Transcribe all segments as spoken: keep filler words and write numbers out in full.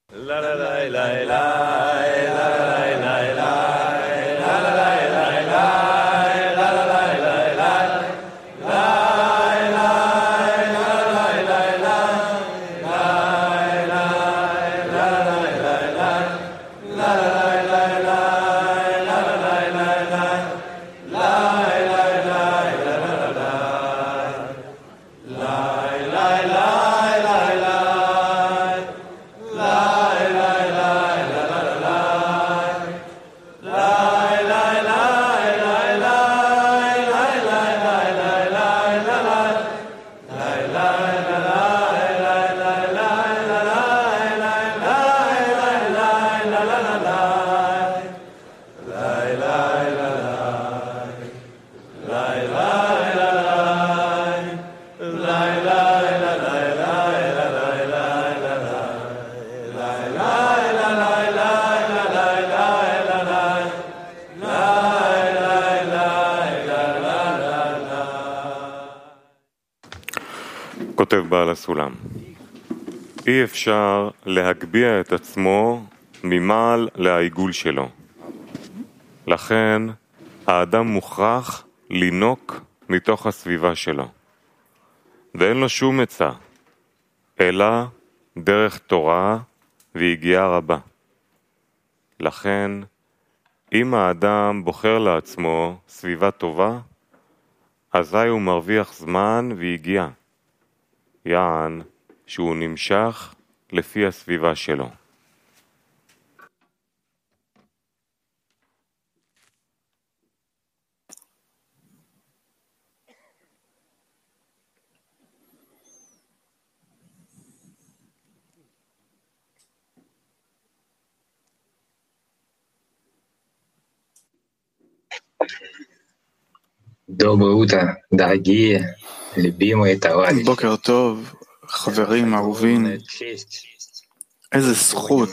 כותב בעל הסולם, אי אפשר להגביה את עצמו ממעל לעיגול שלו. לכן האדם מוכרח לינוק מתוך הסביבה שלו. ואין לו שום עצה, אלא דרך תורה והגיעה רבה. לכן, אם האדם בוחר לעצמו סביבה טובה, אזי הוא מרוויח זמן והגיעה. יען שהוא נמשך לפי הסביבה שלו. Доброе утро, дорогие, любимые товарищи. בוקר טוב, חברים אהובים. איזה זכות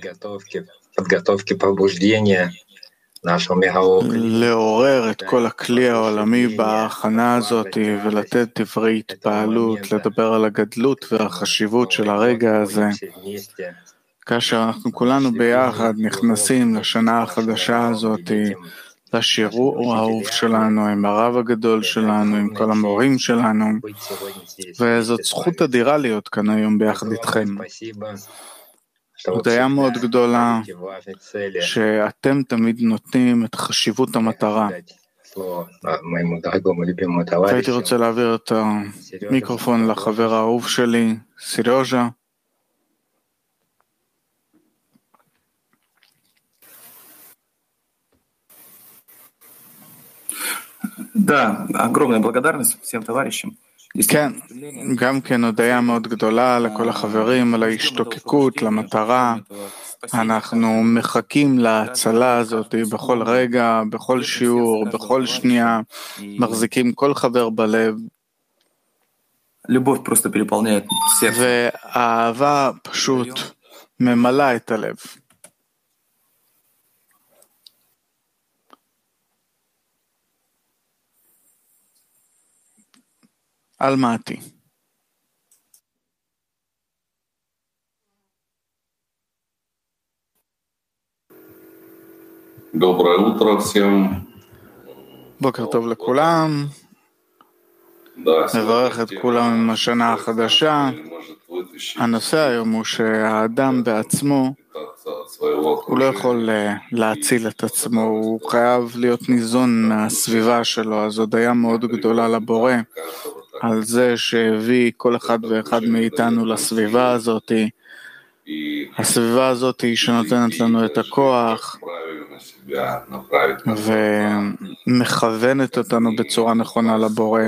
לעורר את כל הכלי העולמי בהכנה הזאת ולתת דברי התפעלות, לדבר על הגדלות והחשיבות של הרגע הזה. כאשר אנחנו כולנו ביחד נכנסים לשנה החדשה הזאת, לשיעור האהוב שלנו, עם הרב הגדול שלנו, עם כל המורים שלנו, וזאת זכות אדירה להיות כאן היום ביחד איתכם. הודיה מאוד גדולה שאתם תמיד נותנים את חשיבות המטרה. והייתי רוצה להעביר את המיקרופון לחבר האהוב שלי, סיריוז'ה. Да, огромная благодарность всем товарищам. כן, גם כן הודיה מאוד גדולה לכל החברים על ההשתוקקות, למטרה. אנחנו מחכים להצלה הזאת בכל רגע, בכל שיעור, בכל שנייה, מחזיקים כל חבר בלב. והאהבה פשוט ממלאה את הלב. אלמתי. Доброе утро всем. בוקר טוב לכולם. נברך את כולם עם השנה החדשה. הנושא היום הוא שהאדם בעצמו הוא לא יכול להציל את עצמו, הוא חייב להיות ניזון מהסביבה שלו. אז הודיה מאוד גדולה לבורא על זה שהביא כל אחד ואחד מאיתנו לסביבה הזאת, הסביבה הזאת שנותנת לנו את הכוח ומכוונת אותנו בצורה נכונה לבורא,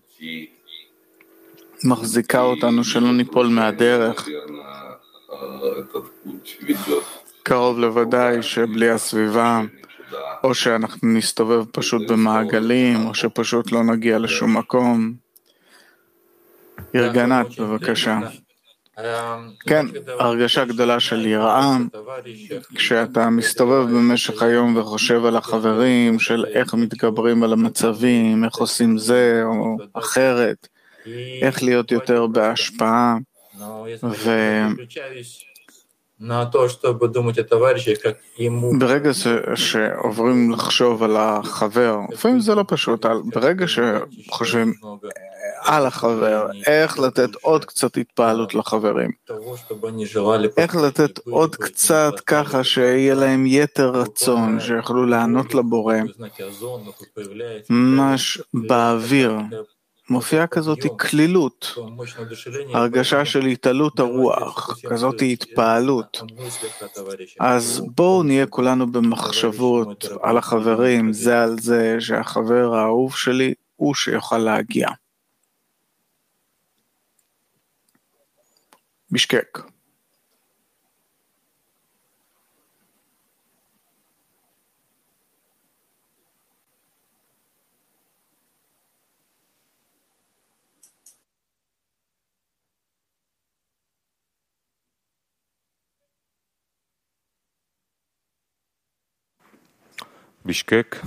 מחזיקה אותנו שלא ניפול מהדרך. קרוב לוודאי שבלי הסביבה או שאנחנו נסתובב פשוט במעגלים או שפשוט לא נגיע לשום מקום. ירגנת בבקשה. כן, הרגשה גדולה של יראה, כשאתה מסתובב במשך היום וחושב על החברים, של איך מתגברים על המצבים, איך עושים זה או אחרת, איך להיות יותר בהשפעה, ברגע שעוברים לחשוב על החבר, לפעמים זה לא פשוט, ברגע שחושבים על החבר, איך לתת עוד קצת התפעלות לחברים, איך לתת עוד קצת ככה שיהיה להם יתר רצון, שיוכלו לענות לבורא, ממש באוויר. מופיעה כזאת כלילות, הרגשה של התעלות הרוח, כזאת התפעלות. אז בואו נהיה כולנו במחשבות על החברים, זה על זה, שהחבר האהוב שלי הוא שיוכל להגיע. בישקק. בישקק.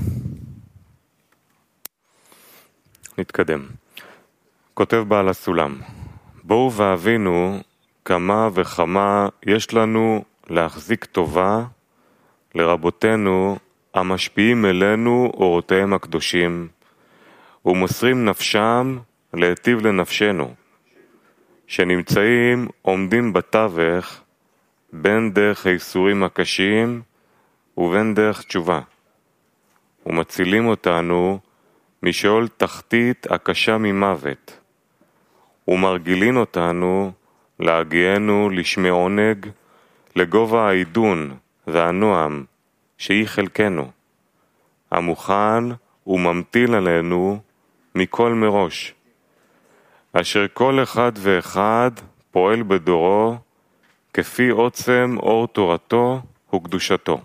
נתקדם. כותב בעל הסולם, בואו והבינו כמה וכמה יש לנו להחזיק טובה לרבותינו המשפיעים אלינו אורותיהם הקדושים ומוסרים נפשם להיטיב לנפשנו, שנמצאים עומדים בתווך בין דרך האיסורים הקשים ובין דרך תשובה, ומצילים אותנו משאול תחתית הקשה ממוות, ומרגילין אותנו להגיענו לשמי עונג, לגובה העידון והנועם שהיא חלקנו, המוכן וממתין עלינו מכל מראש, אשר כל אחד ואחד פועל בדורו כפי עוצם אור תורתו וקדושתו.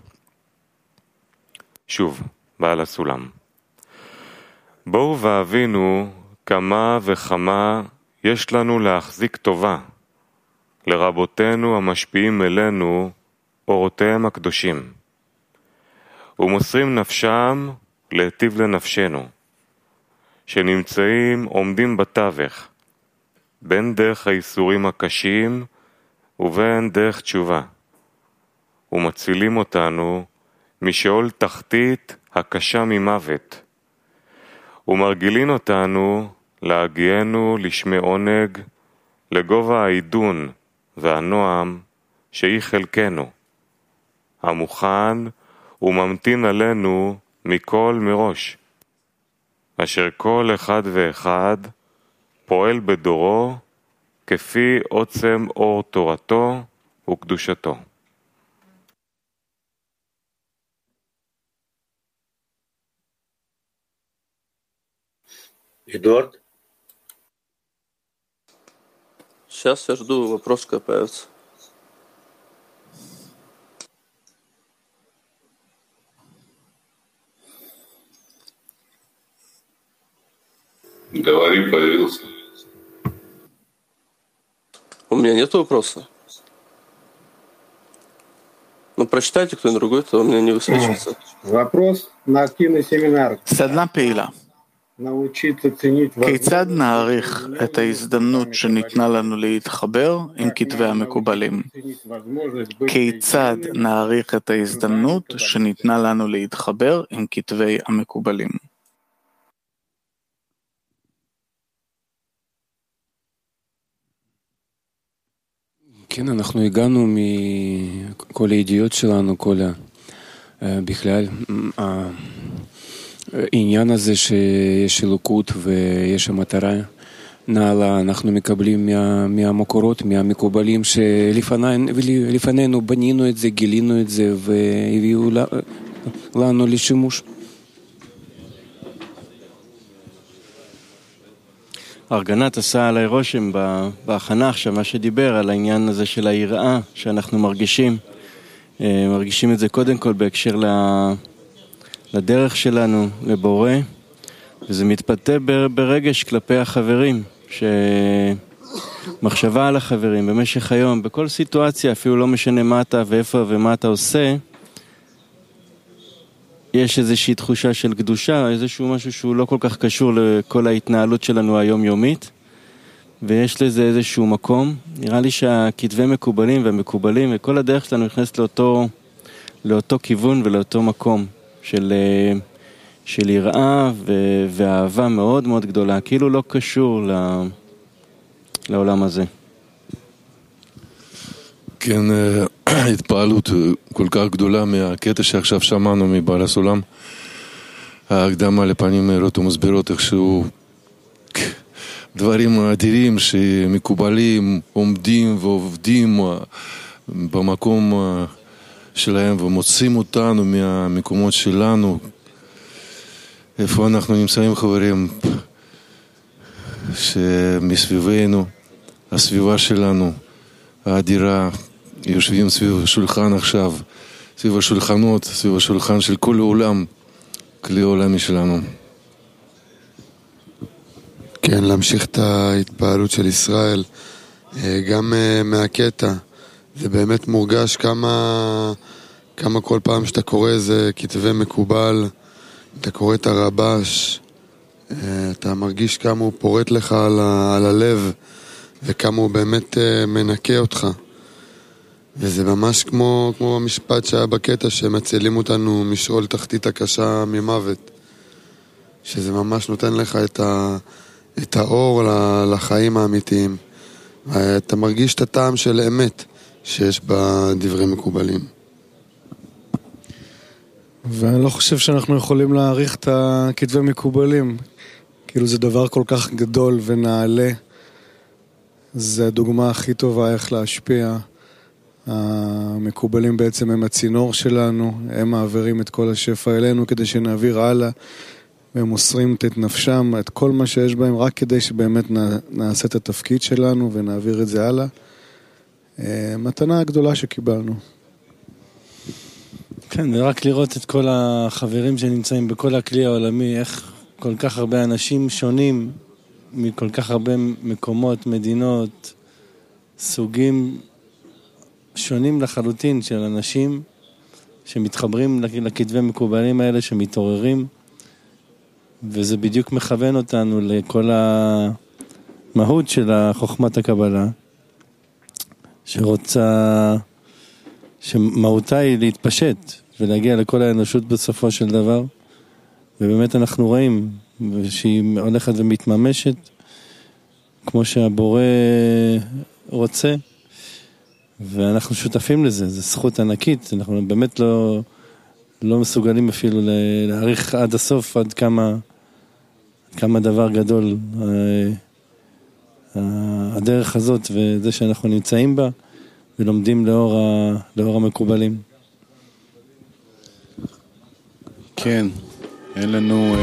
שוב, בעל הסולם. בואו והבינו כמה וכמה יש לנו להחזיק טובה לרבותינו המשפיעים אלינו אורותיהם הקדושים, ומוסרים נפשם להיטיב לנפשנו, שנמצאים עומדים בתווך בין דרך האיסורים הקשים ובין דרך תשובה, ומצילים אותנו משאול תחתית הקשה ממוות, ומרגילין אותנו להגיענו לשמי עונג, לגובה העידון והנועם שהיא חלקנו, המוכן וממתין עלינו מכל מראש, אשר כל אחד ואחד פועל בדורו כפי עוצם אור תורתו וקדושתו. Эдуард? Сейчас я жду, вопрос копается. Говори, появился. У меня нет вопроса. Ну, прочитайте кто-нибудь другой, то у меня не высвечивается. Вопрос на активный семинар. סדנה פעילה. Научиться ценить כיצד נעריך את ההזדמנות שניתנה לנו להתחבר עם כתבי המקובלים? כיצד נעריך את ההזדמנות שניתנה לנו להתחבר עם כתבי המקובלים? כן, אנחנו הגענו מכל הידיעות שלנו, כל בכלל העניין הזה שיש אלוקות ויש המטרה נעלה, אנחנו מקבלים מה, מהמקורות, מהמקובלים שלפנינו בנינו את זה, גילינו את זה והביאו לנו לשימוש. ארגנת עשה עליי רושם בהכנה עכשיו, מה שדיבר על העניין הזה של היראה שאנחנו מרגישים. מרגישים את זה קודם כל בהקשר לדרך שלנו, לבורא, וזה מתפתה ברגש כלפי החברים, שמחשבה על החברים במשך היום, בכל סיטואציה, אפילו לא משנה מה אתה ואיפה ומה אתה עושה, יש איזושהי תחושה של קדושה, איזשהו משהו שהוא לא כל כך קשור לכל ההתנהלות שלנו היומיומית, ויש לזה איזשהו מקום. נראה לי שהכתבי מקובלים והמקובלים וכל הדרך שלנו נכנסת לאותו, לאותו כיוון ולאותו מקום של, של יראה ו- ואהבה מאוד מאוד גדולה, כאילו לא קשור ל- לעולם הזה. כן, התפעלות כל כך גדולה מהקטע שעכשיו שמענו מבעל הסולם. ההקדמה לפנים מהירות ומסבירות איכשהו דברים אדירים שמקובלים, עומדים ועובדים במקום שלהם ומוצאים אותנו מהמקומות שלנו. איפה אנחנו נמצאים, חברים? שמסביבנו, הסביבה שלנו, האדירה, יושבים סביב השולחן עכשיו, סביב השולחנות, סביב השולחן של כל העולם, כלי העולמי שלנו. כן, להמשיך את ההתפעלות של ישראל, גם מהקטע, זה באמת מורגש כמה, כמה כל פעם שאתה קורא איזה כתבי מקובל, אתה קורא את הרבש, אתה מרגיש כמה הוא פורט לך על, ה, על הלב, וכמה הוא באמת מנקה אותך. וזה ממש כמו, כמו במשפט שהיה בקטע שמצילים אותנו משאול תחתית הקשה ממוות. שזה ממש נותן לך את, ה, את האור לחיים האמיתיים. אתה מרגיש את הטעם של אמת שיש בדברי מקובלים. ואני לא חושב שאנחנו יכולים להעריך את הכתבי מקובלים. כאילו זה דבר כל כך גדול ונעלה. זה הדוגמה הכי טובה איך להשפיע. המקובלים בעצם הם הצינור שלנו, הם מעבירים את כל השפע אלינו כדי שנעביר הלאה, והם מוסרים את נפשם, את כל מה שיש בהם, רק כדי שבאמת נעשה את התפקיד שלנו ונעביר את זה הלאה. מתנה הגדולה שקיבלנו. כן, ורק לראות את כל החברים שנמצאים בכל הכלי העולמי, איך כל כך הרבה אנשים שונים, מכל כך הרבה מקומות, מדינות, סוגים שונים לחלוטין של אנשים שמתחברים לכתבי מקובלים האלה, שמתעוררים, וזה בדיוק מכוון אותנו לכל המהות של חוכמת הקבלה, שרוצה, שמהותה היא להתפשט ולהגיע לכל האנושות בסופו של דבר, ובאמת אנחנו רואים שהיא הולכת ומתממשת כמו שהבורא רוצה, ואנחנו שותפים לזה. זו זכות ענקית, אנחנו באמת לא, לא מסוגלים אפילו להעריך עד הסוף עד כמה, כמה דבר גדול הדרך הזאת וזה שאנחנו נמצאים בה ולומדים לאור, ה, לאור המקובלים. כן, אין לנו...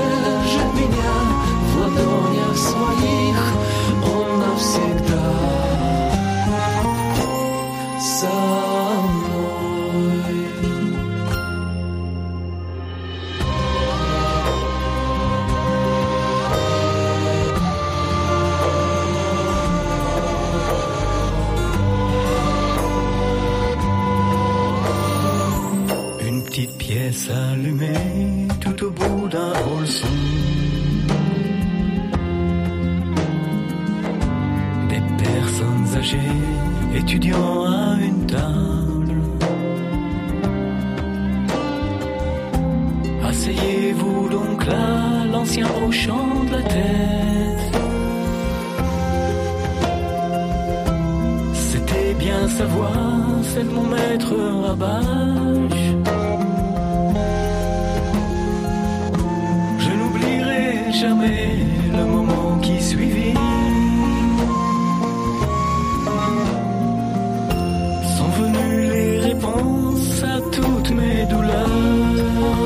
Своих, он навсегда d'un hall sombre. Des personnes âgées, étudiants à une table. Asseyez-vous donc là, l'ancien hochant de la tête. C'était bien sa voix, celle de mon maître Rabache. Je n'oublierai jamais le moment qui suivit. Sont venues les réponses à toutes mes douleurs.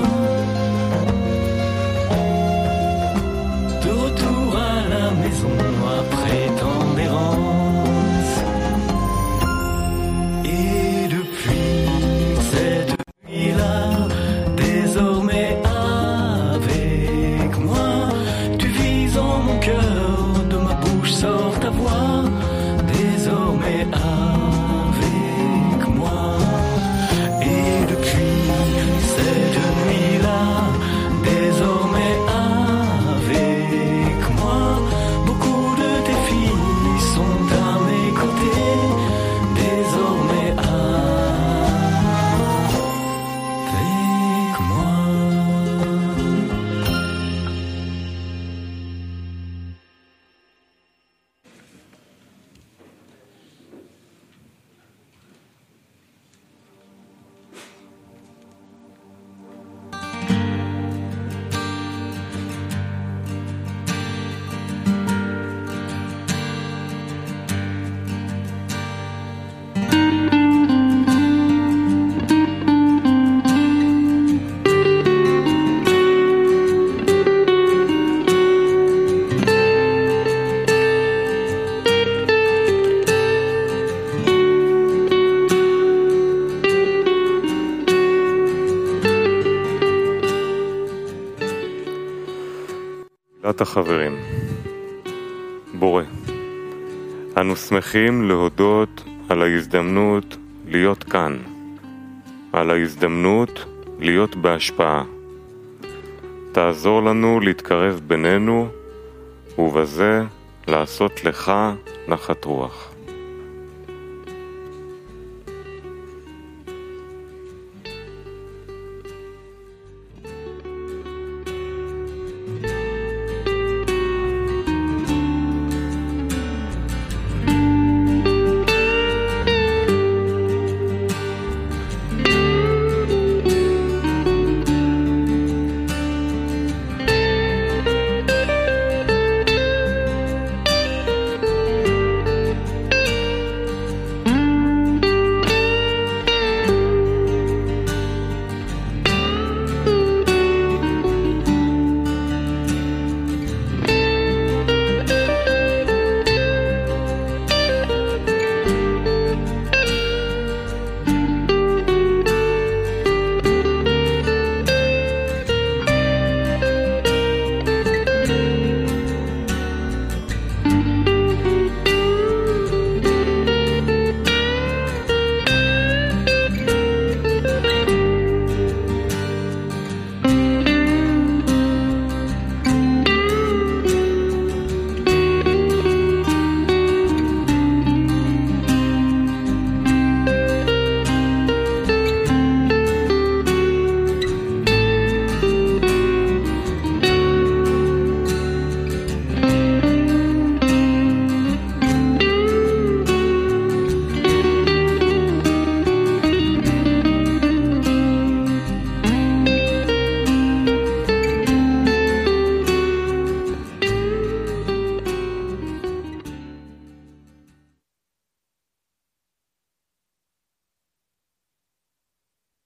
De retour à la maison après tant d'errance. Et depuis cette nuit-là, désormais avec moi, tu vis en mon cœur, de ma bouche sort ta voix. Désormais avec moi. Et depuis cette nuit-là, désormais avec moi, beaucoup de tes filles sont à mes côtés. Désormais avec moi. תפילת החברים. בורא, אנו שמחים להודות על ההזדמנות להיות כאן, על ההזדמנות להיות בהשפעה. תעזור לנו להתקרב בינינו, ובזה לעשות לך נחת רוח.